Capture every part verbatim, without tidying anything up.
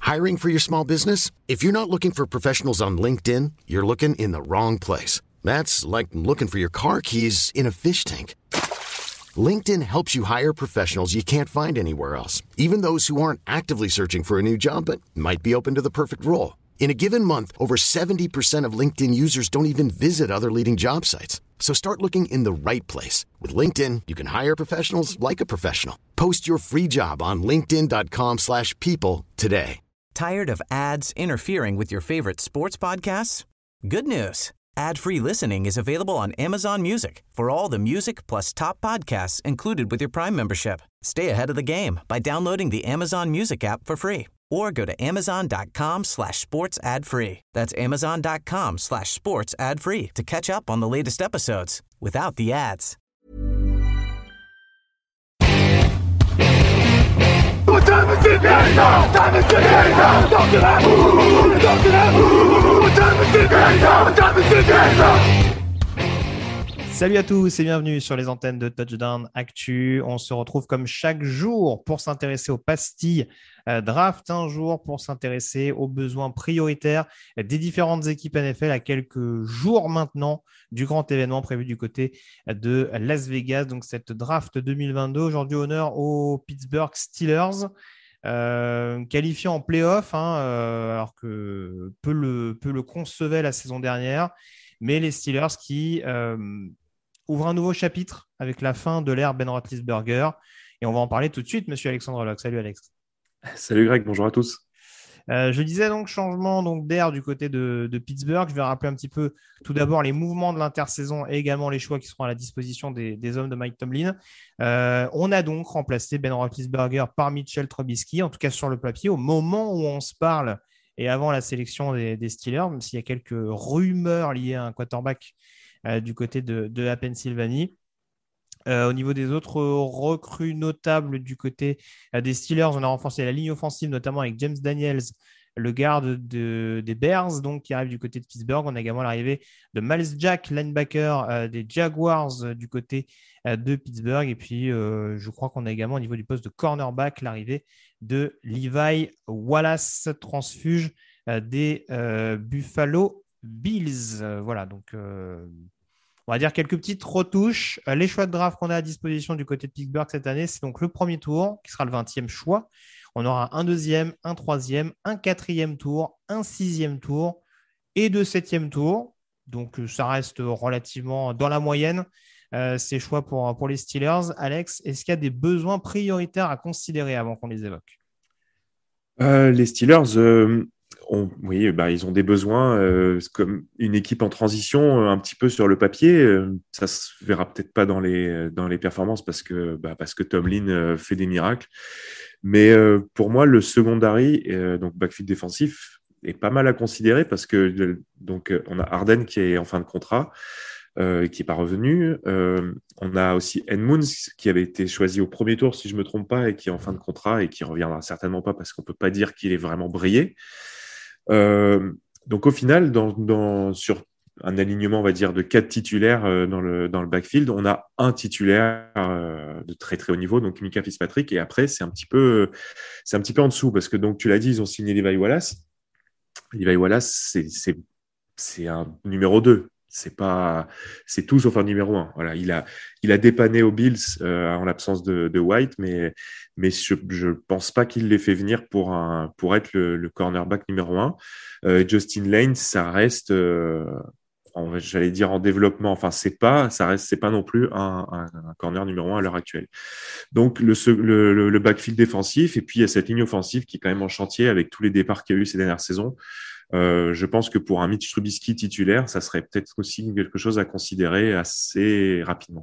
Hiring for your small business? If you're not looking for professionals on LinkedIn, you're looking in the wrong place. That's like looking for your car keys in a fish tank. LinkedIn helps you hire professionals you can't find anywhere else, even those who aren't actively searching for a new job but might be open to the perfect role. In a given month, over seventy percent of LinkedIn users don't even visit other leading job sites. So start looking in the right place. With LinkedIn, you can hire professionals like a professional. Post your free job on linkedin.com slash people today. Tired of ads interfering with your favorite sports podcasts? Good news. Ad-free listening is available on Amazon Music for all the music plus top podcasts included with your Prime membership. Stay ahead of the game by downloading the Amazon Music app for free or go to amazon.com slash sports ad free. That's amazon.com slash sports ad free to catch up on the latest episodes without the ads. Salut à tous et bienvenue sur les antennes de Touchdown Actu. On se retrouve comme chaque jour pour s'intéresser aux pastilles euh, draft, un jour pour s'intéresser aux besoins prioritaires des différentes équipes N F L à quelques jours maintenant du grand événement prévu du côté de Las Vegas. Donc cette draft deux mille vingt-deux, aujourd'hui honneur aux Pittsburgh Steelers. Euh, qualifié en play-off, hein, euh, alors que peu le, peu le concevaient la saison dernière, mais les Steelers qui euh, ouvrent un nouveau chapitre avec la fin de l'ère Ben Roethlisberger, et on va en parler tout de suite, monsieur Alexandre Locke. Salut Alex. Salut Greg, bonjour à tous. Euh, je disais donc changement donc, d'air du côté de, de Pittsburgh. Je vais rappeler un petit peu tout d'abord les mouvements de l'intersaison et également les choix qui seront à la disposition des, des hommes de Mike Tomlin. Euh, on a donc remplacé Ben Roethlisberger par Mitchell Trubisky, en tout cas sur le papier, au moment où on se parle et avant la sélection des, des Steelers, même s'il y a quelques rumeurs liées à un quarterback euh, du côté de, de la Pennsylvanie. Euh, au niveau des autres recrues notables du côté euh, des Steelers, on a renforcé la ligne offensive, notamment avec James Daniels, le garde de, des Bears, donc, qui arrive du côté de Pittsburgh. On a également l'arrivée de Miles Jack, linebacker euh, des Jaguars euh, du côté euh, de Pittsburgh. Et puis, euh, je crois qu'on a également au niveau du poste de cornerback l'arrivée de Levi Wallace, transfuge euh, des euh, Buffalo Bills. Euh, voilà, donc... Euh, On va dire quelques petites retouches. Les choix de draft qu'on a à disposition du côté de Pittsburgh cette année, c'est donc le premier tour, qui sera le vingtième choix. On aura un deuxième, un troisième, un quatrième tour, un sixième tour et deux septièmes tours. Donc, ça reste relativement dans la moyenne, euh, ces choix pour, pour les Steelers. Alex, est-ce qu'il y a des besoins prioritaires à considérer avant qu'on les évoque ? euh, Les Steelers... Euh... On, oui, bah, ils ont des besoins euh, comme une équipe en transition, un petit peu sur le papier. Euh, ça se verra peut-être pas dans les dans les performances parce que bah, parce que Tomlin euh, fait des miracles. Mais euh, pour moi, le secondary, euh, donc backfield défensif, est pas mal à considérer parce que donc on a Harden qui est en fin de contrat, euh, qui est pas revenu. Euh, on a aussi Edmunds qui avait été choisi au premier tour, si je me trompe pas, et qui est en fin de contrat et qui reviendra certainement pas parce qu'on peut pas dire qu'il est vraiment brillé. Euh, donc au final, dans, dans, sur un alignement, on va dire, de quatre titulaires euh, dans, le, dans le backfield, on a un titulaire euh, de très très haut niveau, donc Micah Fitzpatrick, et après c'est un petit peu, c'est un petit peu en dessous parce que donc tu l'as dit, ils ont signé Levi Wallace. Levi Wallace, c'est, c'est, c'est un numéro deux. C'est pas, c'est tout sauf un numéro un. Voilà, il a, il a dépanné aux Bills euh, en l'absence de, de White, mais, mais je, je pense pas qu'il l'ait fait venir pour un, pour être le, le cornerback numéro un. Euh, Justin Lane, ça reste, euh, en, j'allais dire en développement. Enfin, c'est pas, ça reste, c'est pas non plus un, un, un corner numéro un à l'heure actuelle. Donc le, le, le backfield défensif et puis il y a cette ligne offensive qui est quand même en chantier avec tous les départs qu'il y a eu ces dernières saisons. Euh, je pense que pour un Mitch Trubisky titulaire, ça serait peut-être aussi quelque chose à considérer assez rapidement.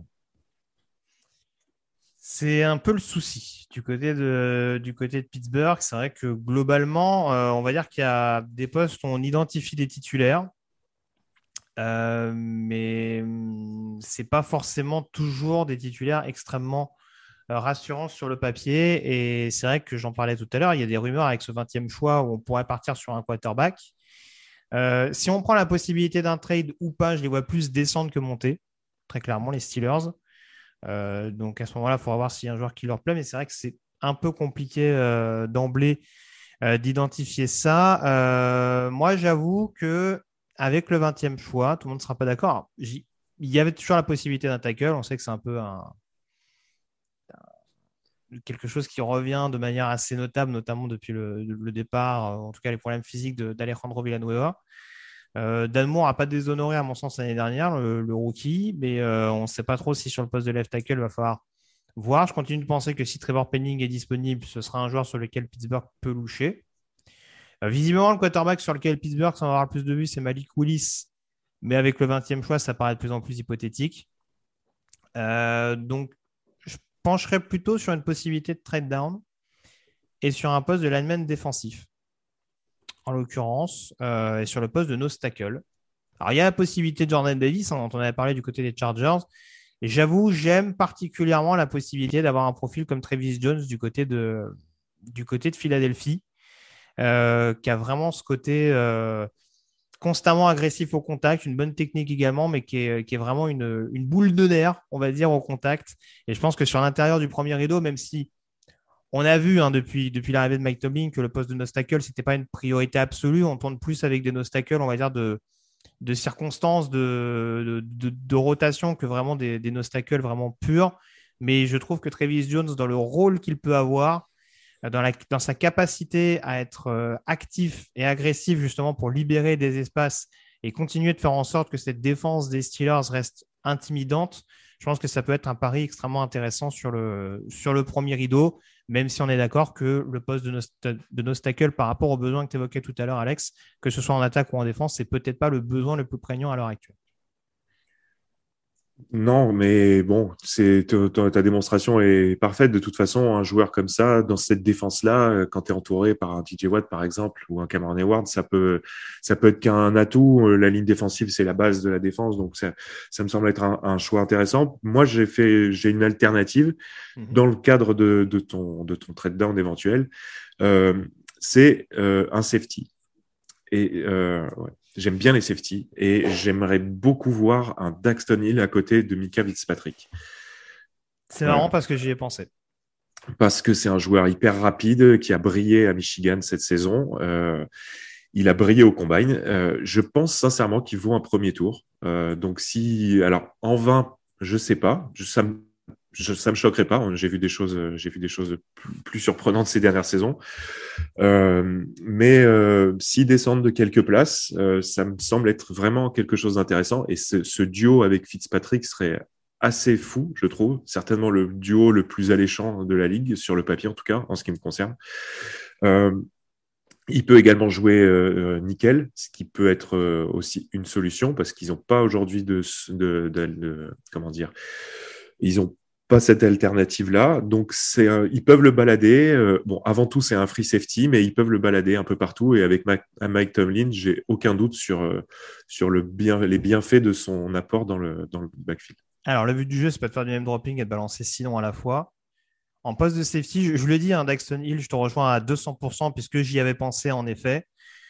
C'est un peu le souci du côté de, du côté de Pittsburgh. C'est vrai que globalement, euh, on va dire qu'il y a des postes où on identifie des titulaires, euh, mais ce n'est pas forcément toujours des titulaires extrêmement euh, rassurants sur le papier. Et c'est vrai que j'en parlais tout à l'heure, il y a des rumeurs avec ce vingtième choix où on pourrait partir sur un quarterback. Euh, si on prend la possibilité d'un trade ou pas, je les vois plus descendre que monter, très clairement, les Steelers. Euh, donc à ce moment-là, il faudra voir s'il y a un joueur qui leur plaît, mais c'est vrai que c'est un peu compliqué euh, d'emblée euh, d'identifier ça. Euh, moi, j'avoue que avec le vingtième choix, tout le monde ne sera pas d'accord. Alors, j'y- il y avait toujours la possibilité d'un tackle. On sait que c'est un peu un, quelque chose qui revient de manière assez notable, notamment depuis le, le départ, euh, en tout cas les problèmes physiques de- d'Alejandro Villanueva. Euh, Dan Moore n'a pas déshonoré, à mon sens, l'année dernière, le, le rookie, mais euh, on ne sait pas trop si sur le poste de left tackle, il va falloir voir. Je continue de penser que si Trevor Penning est disponible, ce sera un joueur sur lequel Pittsburgh peut loucher. Euh, visiblement, le quarterback sur lequel Pittsburgh s'en aura le plus de vues, c'est Malik Willis, mais avec le vingtième choix, ça paraît de plus en plus hypothétique. Euh, donc, je pencherais plutôt sur une possibilité de trade down et sur un poste de lineman défensif, en l'occurrence, euh, et sur le poste de nose tackle. Alors, il y a la possibilité de Jordan Davis, hein, dont on avait parlé du côté des Chargers. Et j'avoue, j'aime particulièrement la possibilité d'avoir un profil comme Travis Jones du côté de, du côté de Philadelphie, euh, qui a vraiment ce côté euh, constamment agressif au contact, une bonne technique également, mais qui est, qui est vraiment une, une boule de nerfs, on va dire, au contact. Et je pense que sur l'intérieur du premier rideau, même si on a vu hein, depuis, depuis l'arrivée de Mike Tomlin que le poste de nose tackle, ce n'était pas une priorité absolue. On tourne plus avec des nose tackles, on va dire, de de circonstances de, de, de, de rotation que vraiment des, des nose tackles vraiment purs. Mais je trouve que Travis Jones, dans le rôle qu'il peut avoir, dans, la, dans sa capacité à être euh, actif et agressif justement pour libérer des espaces et continuer de faire en sorte que cette défense des Steelers reste intimidante, je pense que ça peut être un pari extrêmement intéressant sur le, sur le premier rideau, même si on est d'accord que le poste de nose, de nose tackle par rapport aux besoins que tu évoquais tout à l'heure, Alex, que ce soit en attaque ou en défense, c'est peut-être pas le besoin le plus prégnant à l'heure actuelle. Non, mais bon, c'est ta, ta démonstration est parfaite. De toute façon, un joueur comme ça, dans cette défense-là, euh, quand tu es entouré par un T J Watt, par exemple, ou un Cameron Hayward, ça peut, ça peut être qu'un atout. Euh, La ligne défensive, c'est la base de la défense, donc ça, ça me semble être un, un choix intéressant. Moi, j'ai fait, j'ai une alternative Mm-hmm. dans le cadre de, de ton, de ton trade down éventuel. Euh, c'est euh, un safety. Et euh, ouais. J'aime bien les safety et j'aimerais beaucoup voir un Daxton Hill à côté de Mika Fitzpatrick. C'est marrant euh, parce que j'y ai pensé. Parce que c'est un joueur hyper rapide qui a brillé à Michigan cette saison. Euh, il a brillé au combine. Euh, je pense sincèrement qu'il vaut un premier tour. Euh, donc si, alors en vingt, je sais pas. Je, ça me Je, ça me choquerait pas. J'ai vu des choses, j'ai vu des choses plus, plus surprenantes ces dernières saisons. Euh, mais euh, s'ils descendent de quelques places, euh, ça me semble être vraiment quelque chose d'intéressant. Et ce, ce duo avec Fitzpatrick serait assez fou, je trouve. Certainement le duo le plus alléchant de la ligue, sur le papier en tout cas, en ce qui me concerne. Euh, il peut également jouer euh, nickel, ce qui peut être euh, aussi une solution parce qu'ils n'ont pas aujourd'hui de, de, de, de, comment dire, ils ont pas cette alternative-là. Donc, c'est un, ils peuvent le balader. Euh, bon, avant tout, c'est un free safety, mais ils peuvent le balader un peu partout. Et avec Mike, Mike Tomlin, j'ai aucun doute sur, euh, sur le bien, les bienfaits de son apport dans le, dans le backfield. Alors, le but du jeu, c'est pas de faire du name dropping et de balancer six noms à la fois. En poste de safety, je, je le dis, hein, Daxton Hill, je te rejoins à deux cents pour cent puisque j'y avais pensé en effet.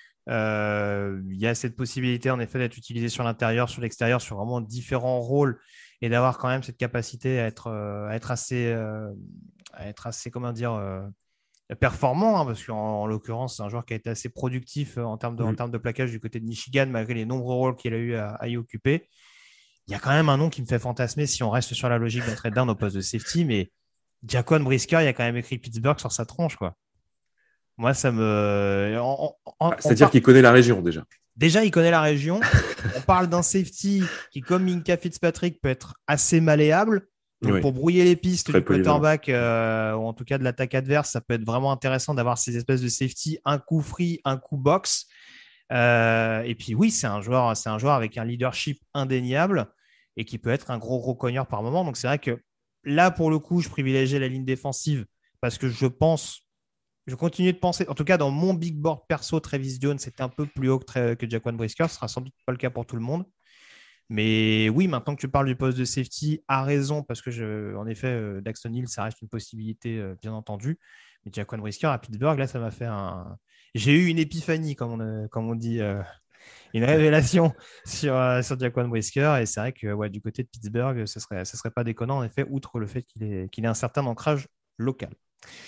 Euh, il y a cette possibilité en effet d'être utilisé sur l'intérieur, sur l'extérieur, sur vraiment différents rôles et d'avoir quand même cette capacité à être, euh, à être assez, euh, à être assez, comment dire, euh, performant, hein, parce qu'en en l'occurrence, c'est un joueur qui a été assez productif en termes de, mmh. en termes de plaquage du côté de Michigan, malgré les nombreux rôles qu'il a eu à, à y occuper. Il y a quand même un nom qui me fait fantasmer si on reste sur la logique d'un trade down au poste de safety, mais Jaquan Brisker, il y a quand même écrit Pittsburgh sur sa tronche, quoi. Moi, ça me. En, en, C'est-à-dire par... qu'il connaît la région déjà. Déjà, il connaît la région. On parle d'un safety qui, comme Minka Fitzpatrick, peut être assez malléable. Donc, oui. Pour brouiller les pistes Très du quarterback, euh, ou en tout cas de l'attaque adverse, ça peut être vraiment intéressant d'avoir ces espèces de safety, un coup free, un coup box. Euh, et puis oui, c'est un joueur, c'est un joueur avec un leadership indéniable et qui peut être un gros gros cogneur par moment. Donc c'est vrai que là, pour le coup, je privilégiais la ligne défensive parce que je pense, je continue de penser, en tout cas dans mon big board perso, Travis Jones, c'était un peu plus haut que, que Jaquan Brisker. Ce sera sans doute pas le cas pour tout le monde. Mais oui, maintenant que tu parles du poste de safety, à raison, parce que, je, en effet, euh, Daxton Hill, ça reste une possibilité, euh, bien entendu. Mais Jaquan Brisker à Pittsburgh, là, ça m'a fait un... J'ai eu une épiphanie, comme on, euh, comme on dit, euh, une révélation sur, euh, sur Jaquan Brisker. Et c'est vrai que ouais, du côté de Pittsburgh, ce ne serait, ce serait pas déconnant, en effet, outre le fait qu'il ait, qu'il ait un certain ancrage local.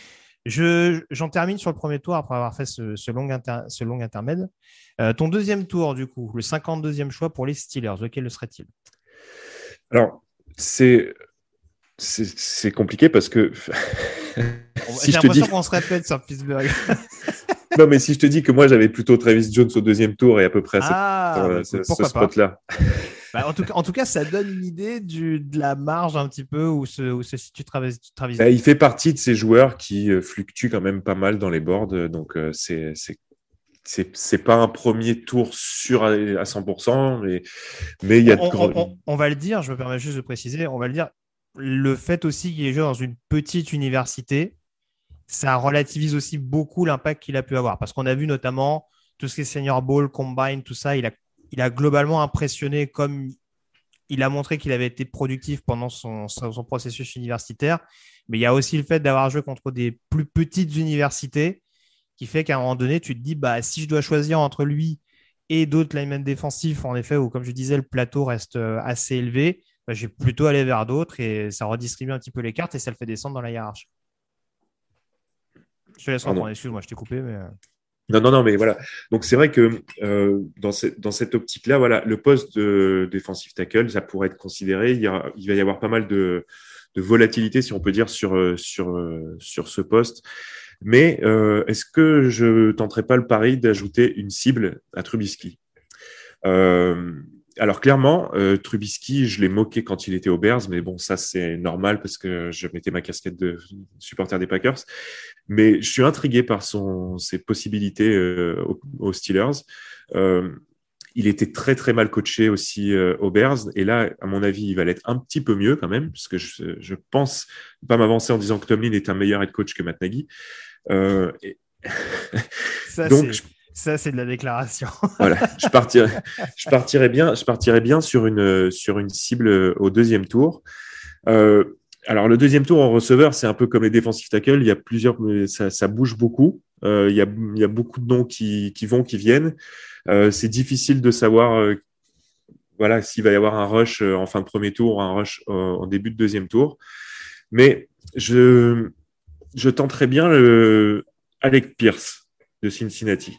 Je, j'en termine sur le premier tour après avoir fait ce, ce, long, inter, ce long intermède. Euh, ton deuxième tour, du coup, le cinquante-deuxième choix pour les Steelers, lequel le serait-il? Alors, c'est, c'est, c'est compliqué parce que si J'ai l'impression dis... qu'on se répète sur Pittsburgh. Non, mais si je te dis que moi, j'avais plutôt Travis Jones au deuxième tour et à peu près ah, cette, bah, ce, ce spot-là. Bah, en, tout cas, en tout cas, ça donne une idée du, de la marge un petit peu où se, où se situe Travis, Travis Jones. Bah, il fait partie de ces joueurs qui euh, fluctuent quand même pas mal dans les boards. Donc, euh, c'est, c'est, c'est, c'est pas un premier tour sûr à, à cent pour cent, mais, mais il y a on, de gros... on, on, on va le dire, je me permets juste de préciser, on va le dire, le fait aussi qu'il est joué dans une petite université, ça relativise aussi beaucoup l'impact qu'il a pu avoir. Parce qu'on a vu notamment tout ce qui est Senior Bowl, Combine, tout ça, il a, il a globalement impressionné comme il a montré qu'il avait été productif pendant son, son, son processus universitaire. Mais il y a aussi le fait d'avoir joué contre des plus petites universités qui fait qu'à un moment donné, tu te dis, bah, si je dois choisir entre lui et d'autres linemen défensifs, en effet, où, comme je disais, le plateau reste assez élevé, bah, je vais plutôt aller vers d'autres et ça redistribue un petit peu les cartes et ça le fait descendre dans la hiérarchie. Je te laisse reprendre, excuse-moi, je t'ai coupé. Mais... Non, non, non, mais voilà. Donc, c'est vrai que euh, dans, ce, dans cette optique-là, voilà, le poste de defensive tackle, ça pourrait être considéré. Il, y a, il va y avoir pas mal de, de volatilité, si on peut dire, sur, sur, sur ce poste. Mais euh, est-ce que je tenterais pas le pari d'ajouter une cible à Trubisky? euh, Alors, clairement, euh, Trubisky, je l'ai moqué quand il était aux Bears, mais bon, ça, c'est normal parce que je mettais ma casquette de supporter des Packers. Mais je suis intrigué par son, ses possibilités euh, aux, aux Steelers. Euh, il était très, très mal coaché aussi euh, aux Bears. Et là, à mon avis, il va l'être un petit peu mieux quand même, parce que je, je pense pas m'avancer en disant que Tomlin est un meilleur head coach que Matt Nagy. Euh, et... ça, Donc, c'est... Je... Ça, c'est de la déclaration. Voilà, je partirais, je partirais bien, je partirais bien sur une, sur une cible au deuxième tour. Euh, alors, le deuxième tour en receveur, c'est un peu comme les defensive tackles. Il y a plusieurs, ça, ça bouge beaucoup. Euh, il y a, il y a beaucoup de noms qui, qui vont, qui viennent. Euh, c'est difficile de savoir, euh, voilà, s'il va y avoir un rush en fin de premier tour ou un rush euh, en début de deuxième tour. Mais je, je tenterais bien le Alec Pierce de Cincinnati.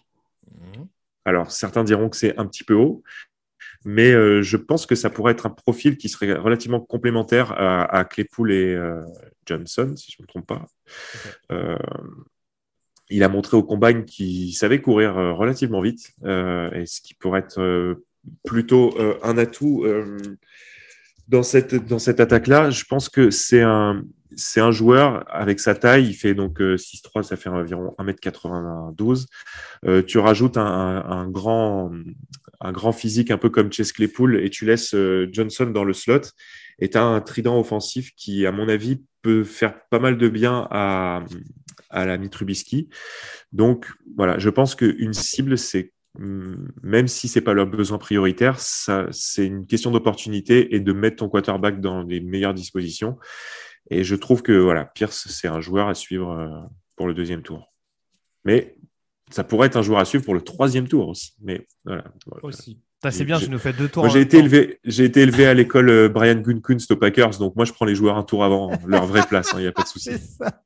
Alors, certains diront que c'est un petit peu haut, mais euh, je pense que ça pourrait être un profil qui serait relativement complémentaire à, à Claypool et euh, Johnson, si je ne me trompe pas. Okay. Euh, il a montré au combine qu'il savait courir euh, relativement vite, euh, et ce qui pourrait être euh, plutôt euh, un atout euh, dans cette, dans cette attaque-là. Je pense que c'est un, c'est un joueur avec sa taille, il fait donc euh, six trois, ça fait environ un mètre quatre-vingt-douze. Euh, tu rajoutes un, un, un, grand, un grand physique un peu comme Chase Claypool et tu laisses euh, Johnson dans le slot et tu as un trident offensif qui, à mon avis, peut faire pas mal de bien à, à l'ami Trubisky. Donc, voilà, je pense qu'une cible, c'est même si c'est pas leur besoin prioritaire, ça, c'est une question d'opportunité et de mettre ton quarterback dans les meilleures dispositions. Et je trouve que voilà, Pierce, c'est un joueur à suivre euh, pour le deuxième tour. Mais ça pourrait être un joueur à suivre pour le troisième tour aussi. Mais voilà. voilà. Aussi. Ça, c'est bien, j'ai, tu nous fais deux tours. Moi, j'ai été élevé, j'ai été élevé à l'école euh, Brian Gutekunst aux Packers, donc moi, je prends les joueurs un tour avant leur vraie place. Il hein, n'y a pas de souci. C'est ça.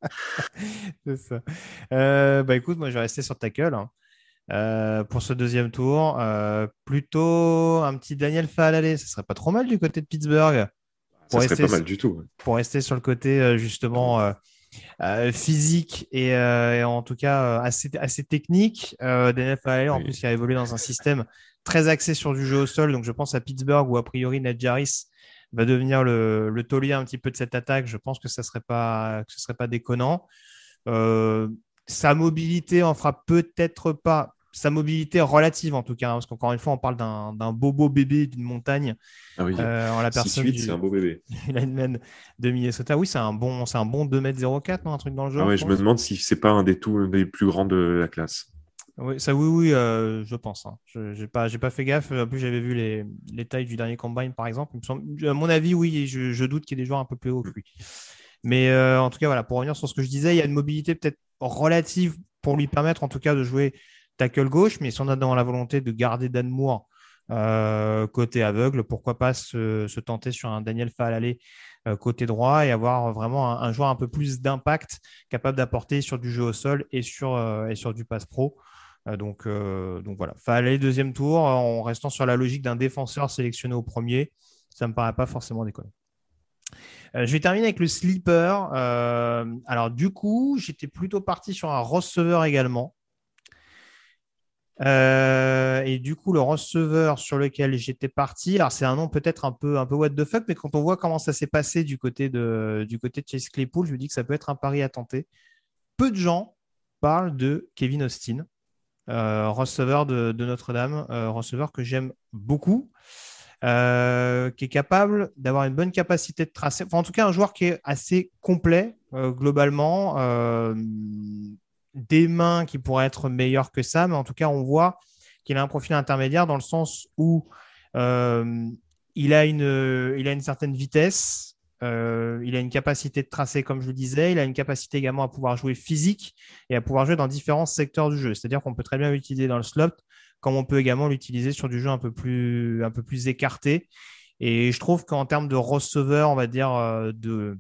c'est ça. Euh, bah écoute, moi, je vais rester sur tackle. Hein. Euh, pour ce deuxième tour, euh, plutôt un petit Daniel Faalele, ce serait pas trop mal du côté de Pittsburgh. Pour ça serait pas mal du tout. Ouais. Pour rester sur le côté euh, justement euh, euh, physique et, euh, et en tout cas euh, assez, assez technique. Euh, Daniel Faalele, en oui. plus, il a évolué dans un système très axé sur du jeu au sol. Donc, je pense à Pittsburgh où a priori Nadjaris va devenir le, le taulier un petit peu de cette attaque. Je pense que ça serait pas, que ce serait pas déconnant. Euh, sa mobilité en fera peut-être pas. Sa mobilité relative en tout cas, hein, parce qu'encore une fois, on parle d'un, d'un bobo bébé d'une montagne. Ah oui, euh, en la personne six huit, c'est un beau bébé. Lineman de Minnesota. Oui, c'est un bon, c'est un bon deux mètres zéro quatre, non, un truc dans le genre. Ah ouais, je, je me demande si c'est pas un des, tout, un des plus grands de la classe. Oui, ça, oui, oui, euh, je pense. Hein. Je j'ai pas, j'ai pas fait gaffe. En plus, j'avais vu les, les tailles du dernier combine, par exemple. Il me semble, à mon avis, oui, je, je doute qu'il y ait des joueurs un peu plus hauts que lui. Mais euh, en tout cas, voilà, pour revenir sur ce que je disais, il y a une mobilité peut-être relative pour lui permettre, en tout cas, de jouer tackle gauche. Mais si on a dans la volonté de garder Dan Moore euh, côté aveugle, pourquoi pas se, se tenter sur un Daniel Faalele euh, côté droit et avoir vraiment un, un joueur un peu plus d'impact, capable d'apporter sur du jeu au sol et sur, euh, et sur du pass pro. Euh, donc, euh, donc voilà, fallait deuxième tour en restant sur la logique d'un défenseur sélectionné au premier. Ça ne me paraît pas forcément déconnant. Euh, je vais terminer avec le sleeper. Euh, alors, du coup, j'étais plutôt parti sur un receveur également. Euh, et du coup, le receveur sur lequel j'étais parti, alors c'est un nom peut-être un peu, un peu what the fuck, mais quand on voit comment ça s'est passé du côté de, du côté de Chase Claypool, je me dis que ça peut être un pari à tenter. Peu de gens parlent de Kevin Austin, euh, receveur de, de Notre-Dame, euh, receveur que j'aime beaucoup. Euh, qui est capable d'avoir une bonne capacité de tracé. Enfin, en tout cas, un joueur qui est assez complet euh, globalement. Euh, des mains qui pourraient être meilleures que ça, mais en tout cas, on voit qu'il a un profil intermédiaire dans le sens où euh, il, a une, il a une certaine vitesse, euh, il a une capacité de tracé, comme je le disais, il a une capacité également à pouvoir jouer physique et à pouvoir jouer dans différents secteurs du jeu. C'est-à-dire qu'on peut très bien l'utiliser dans le slot, comme on peut également l'utiliser sur du jeu un peu plus, un peu plus écarté. Et je trouve qu'en termes de receveur, on va dire, euh, de,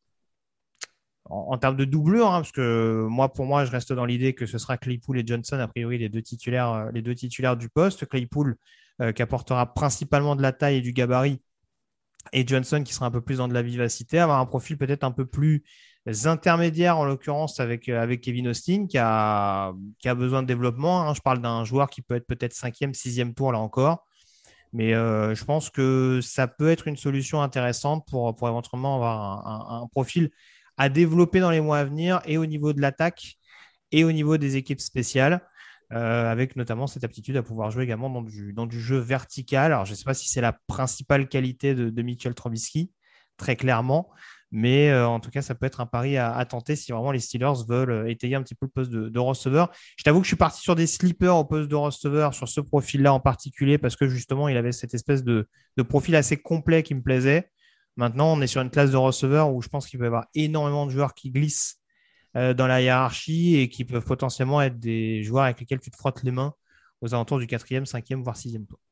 en, en termes de doublure, hein, parce que moi, pour moi, je reste dans l'idée que ce sera Claypool et Johnson, a priori, les deux titulaires, les deux titulaires du poste. Claypool euh, qui apportera principalement de la taille et du gabarit, et Johnson qui sera un peu plus dans de la vivacité, avoir un profil peut-être un peu plus intermédiaire, en l'occurrence avec, avec Kevin Austin, qui a, qui a besoin de développement. Hein. Je parle d'un joueur qui peut être peut-être cinquième, sixième tour, là encore. Mais euh, je pense que ça peut être une solution intéressante pour, pour éventuellement avoir un, un, un profil à développer dans les mois à venir, et au niveau de l'attaque et au niveau des équipes spéciales, euh, avec notamment cette aptitude à pouvoir jouer également dans du, dans du jeu vertical. Alors, je ne sais pas si c'est la principale qualité de, de Mitchell Trubisky, très clairement, mais euh, en tout cas, ça peut être un pari à, à tenter si vraiment les Steelers veulent étayer un petit peu le poste de, de receveur. Je t'avoue que je suis parti sur des sleepers au poste de receveur, sur ce profil-là en particulier, parce que justement, il avait cette espèce de, de profil assez complet qui me plaisait. Maintenant, on est sur une classe de receveurs où je pense qu'il peut y avoir énormément de joueurs qui glissent euh, dans la hiérarchie et qui peuvent potentiellement être des joueurs avec lesquels tu te frottes les mains aux alentours du quatrième, cinquième, voire sixième tour.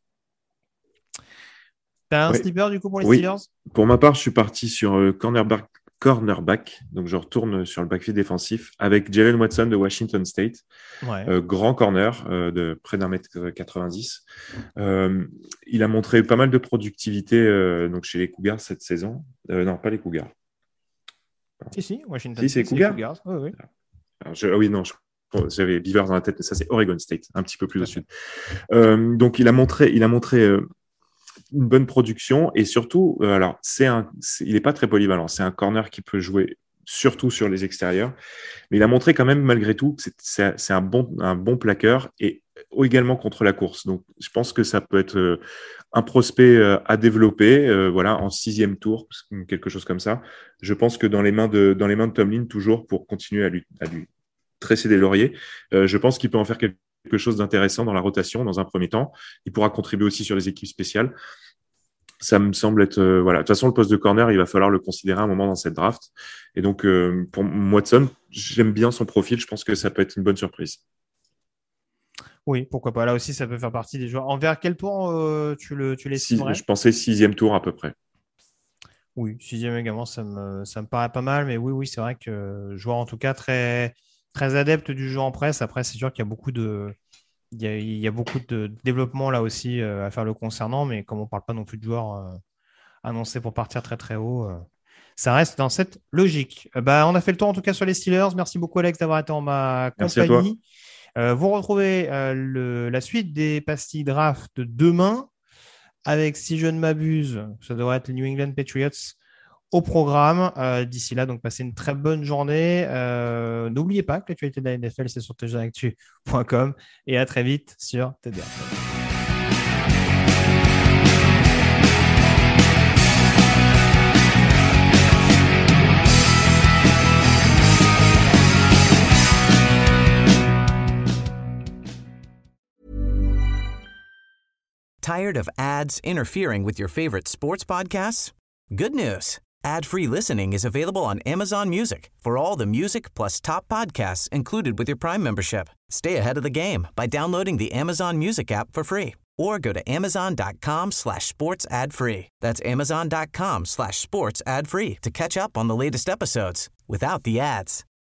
T'as un Ouais. sleeper du coup pour les Oui. Steelers ? Pour ma part, je suis parti sur euh, cornerback, cornerback, donc je retourne sur le backfield défensif avec Jalen Watson de Washington State, Ouais. euh, grand corner euh, de près d'un mètre quatre-vingt-dix. Euh, il a montré pas mal de productivité euh, donc chez les Cougars cette saison. Euh, non, pas les Cougars. Si, si, Washington Si, c'est State, Cougars. les Cougars. Oui, oui. Alors, je, ah oui, non, je, j'avais Beavers dans la tête, mais ça c'est Oregon State, un petit peu plus au sud. Euh, donc il a montré, il a montré euh, une bonne production, et surtout, euh, alors c'est un, c'est, il n'est pas très polyvalent. C'est un corner qui peut jouer surtout sur les extérieurs, mais il a montré quand même malgré tout que c'est, c'est, c'est un bon, un bon plaqueur, et également contre la course. Donc je pense que ça peut être euh, un prospect euh, à développer, euh, voilà, en sixième tour, quelque chose comme ça. Je pense que dans les mains de, dans les mains de Tomlin, toujours pour continuer à lui, à lui tresser des lauriers, euh, je pense qu'il peut en faire quelque quelque chose d'intéressant dans la rotation dans un premier temps. Il pourra contribuer aussi sur les équipes spéciales. Ça me semble être... Euh, voilà. De toute façon, le poste de corner, il va falloir le considérer un moment dans cette draft. Et donc, euh, pour Watson, j'aime bien son profil. Je pense que ça peut être une bonne surprise. Oui, pourquoi pas. Là aussi, ça peut faire partie des joueurs. Envers quel tour euh, tu, le, tu l'estimerais ? Si, je pensais sixième tour à peu près. Oui, sixième également, ça me, ça me paraît pas mal. Mais oui, oui, c'est vrai que joueur en tout cas très... très adepte du jeu en presse. Après, c'est sûr qu'il y a beaucoup de, il y a, il y a beaucoup de développement là aussi euh, à faire le concernant, mais comme on ne parle pas non plus de joueurs euh, annoncés pour partir très très haut, euh, ça reste dans cette logique. Euh, bah, on a fait le tour en tout cas sur les Steelers. Merci beaucoup Alex d'avoir été en ma Merci compagnie. Euh, vous retrouvez euh, le, la suite des pastilles draft demain avec, si je ne m'abuse, ça devrait être les New England Patriots au programme. Euh, d'ici là, donc passez une très bonne journée. Euh, n'oubliez pas que l'actualité de la N F L, c'est sur touchdown actu point com, et à très vite sur T D R. Tired of ads interfering with your favorite sports podcasts? Good news. Ad-free listening is available on Amazon Music for all the music plus top podcasts included with your Prime membership. Stay ahead of the game by downloading the Amazon Music app for free or go to amazon.com slash sports ad free. That's amazon.com slash sports ad free to catch up on the latest episodes without the ads.